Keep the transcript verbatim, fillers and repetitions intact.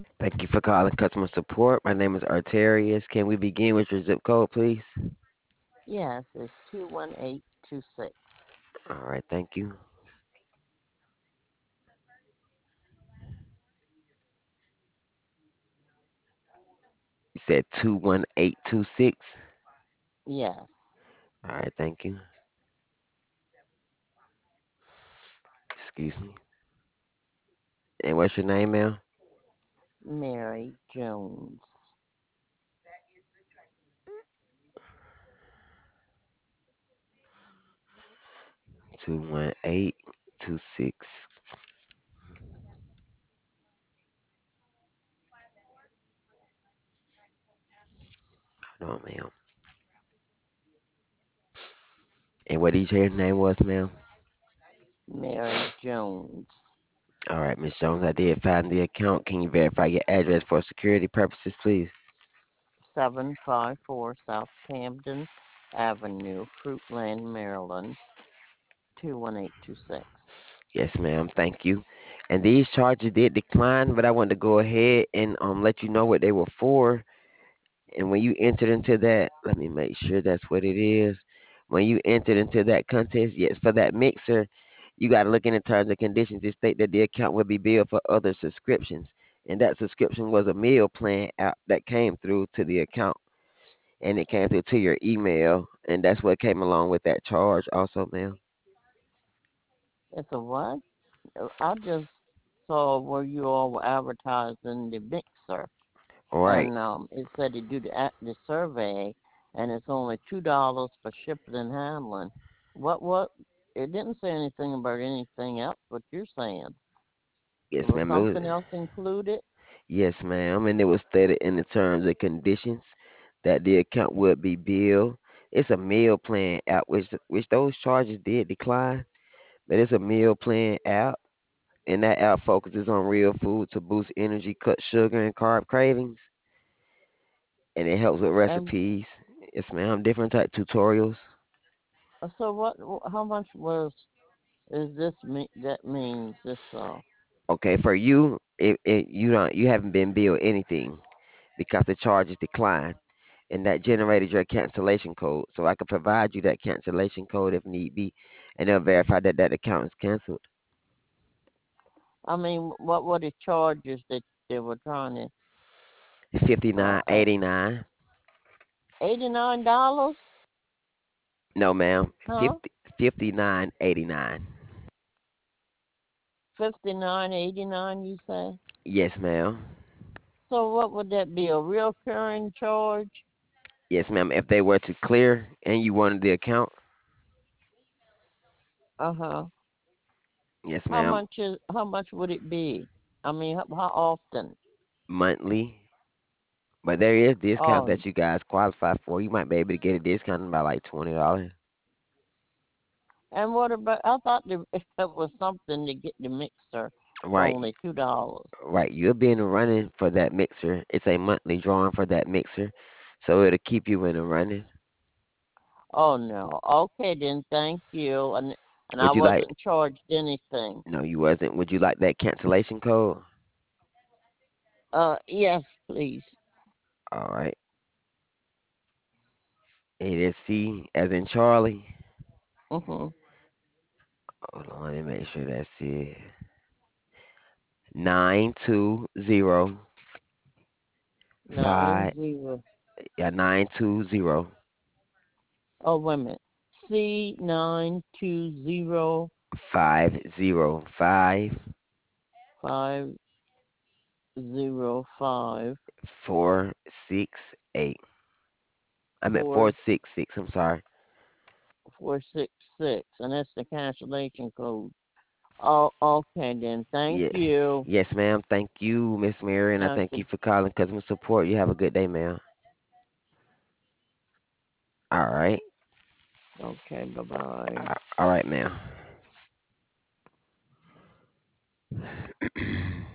Thank you for calling customer support. My name is Arterius. Can we begin with your zip code, please? Yes, it's two one eight two six. All right, thank you. You said two one eight two six. Yes, All right, thank you. Excuse me. And what's your name, ma'am? Mary Jones. two one eight two six. Hold on, ma'am. And what did you say your name was, ma'am? Mary Jones. All right, Miss Jones, I did find the account. Can you verify your address for security purposes, please? seven five four South Camden Avenue, Fruitland, Maryland, two one eight two six. Yes, ma'am. Thank you. And these charges did decline, but I wanted to go ahead and um let you know what they were for. And when you entered into that, let me make sure that's what it is. When you entered into that contest, yes, for that mixer, you got to look in the terms and conditions to state that the account will be billed for other subscriptions. And that subscription was a meal plan app that came through to the account, and it came through to your email. And that's what came along with that charge, also, ma'am. It's a what? Uh, I just saw where you all were advertising the mixer, All right. and um, it said to do the act- the survey, and it's only two dollars for shipping and handling. What what? It didn't say anything about anything else. What you're saying? Yes, Was ma'am. It was, something else included? yes, ma'am. And it was stated in the terms and conditions that the account would be billed. It's a meal plan app, which which those charges did decline, but it's a meal plan app, and that app focuses on real food to boost energy, cut sugar and carb cravings, and it helps with And recipes. Yes, ma'am. Different type tutorials. uh, so what? How much was is this me? That means this. Uh, Okay, for you, it, it you don't you haven't been billed anything because the charges declined, and that generated your cancellation code. So I could provide you that cancellation code if need be, and they'll verify that that account is canceled. I mean, what were the charges that they were trying to? Fifty Uh, nine at eighty nine. eighty nine dollars, No, ma'am. huh? Fifty fifty nine eighty nine. Fifty nine eighty nine. You say? Yes, ma'am. So what would that be? A recurring charge? Yes, ma'am. If they were to clear and you wanted the account, Uh huh. yes, How ma'am. much is? How much would it be? I mean, how, how often? Monthly. But there is discounts Oh, that you guys qualify for. You might be able to get a discount by like twenty dollars. and what about? I thought there, it was something to get the mixer for Right. only two dollars. Right, you'll be in the running for that mixer. It's a monthly drawing for that mixer, so it'll keep you in the running. Oh no. Okay then. Thank you. And and I Would you like? wasn't charged anything. No, you wasn't. Would you like that cancellation code? Uh, yes, please. All right, it is C as in Charlie. Mhm. Hold on, let me make sure that's it. Nine two zero Nine five. zero. Yeah, nine two zero Oh, wait a minute. C nine two zero five zero five five zero five four six eight. I'm at four four six six. I'm sorry. four six six, and that's the cancellation code. Oh, okay then. Thank Yeah. you. Yes, ma'am. Thank you, Miss Mary, and I thank you Okay. for calling customer support. You have a good day, ma'am. All right. Okay. Bye bye. All right, ma'am.